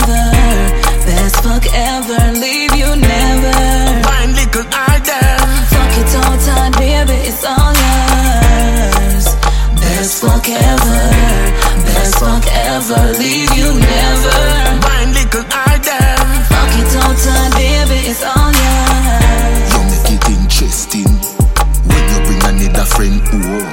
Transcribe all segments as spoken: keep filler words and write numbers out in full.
ever. Best fuck ever, leave you never. Wine little harder. Fuck it all time, baby, it's all yours. Best fuck ever. Best fuck ever, leave you never. Wine little harder. Fuck it all time, baby, it's all yours. You make it interesting when you bring another friend home.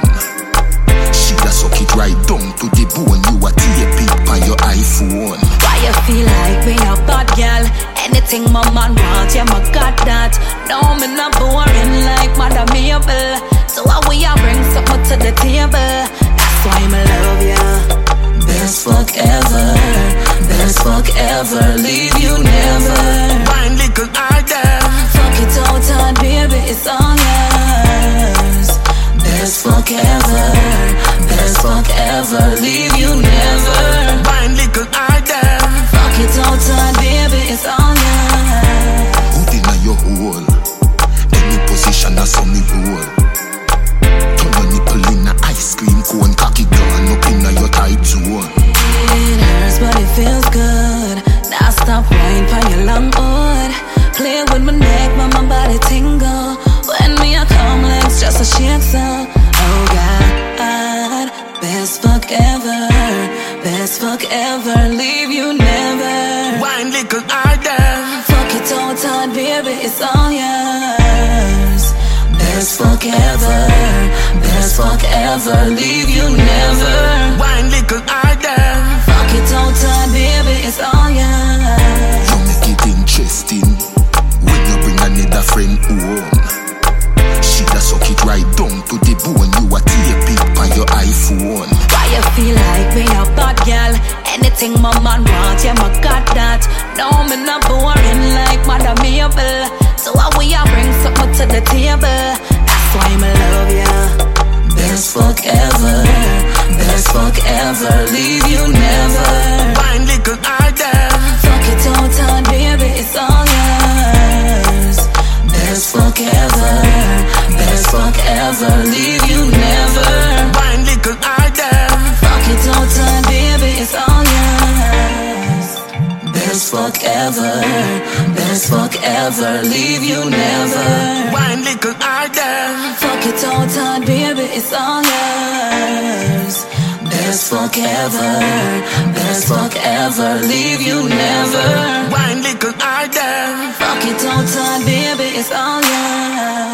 She da suck it right down to the bone. You a tape it on your iPhone. Why you feel like me a bad girl? Anything my man wants, yeah, my got that. No, me not boring like Mother Mabel. So how we a bring something to the table? That's why me love ya. Best fuck ever. Best fuck ever, leave you never. Wine little harder. Fuck it all time, baby, it's all yours. Best fuck ever. Best fuck ever, leave you never. Wine little harder. Fuck it all time, baby, it's all yours. Put inna your hole. Any position that's on me roll. Turn your nipple in a ice cream cone. Cocky gone up inna your tight zone. It hurts but it feels good. Now stop whining for your long hood. Play with my neck, but my body tingle. When me I come legs just a shake so. Oh God, best fuck ever. Best fuck ever, leave you never. Wine little harder. Fuck it all time, baby, it's all yours. Best fuck ever. Best fuck ever, leave you never. Wine little harder. Fuck it all time, baby, it's all yours. You make it interesting when you bring another friend home. She da suck it right down to the bone. You a tape it on your iPhone. Why you feel like me a bad girl? Anything my man wants, yeah, my got that. No, me not boring like Mother Mabel. So how we a bring something to the table? That's why me love ya. Best fuck ever. Best fuck ever, leave you never. Wine little harder. Fuck it all time, baby, it's all yours. Best fuck ever. Best fuck ever, leave you never. Wine little harder. Fuck it all time, baby, it's all yours. Best fuck ever. Best fuck ever, leave you never. Wine little harder. Fuck it all time, baby, it's all yours. Best fuck ever. Best fuck ever, leave you never. Wine little harder. Fuck it all time, baby, it's all yours.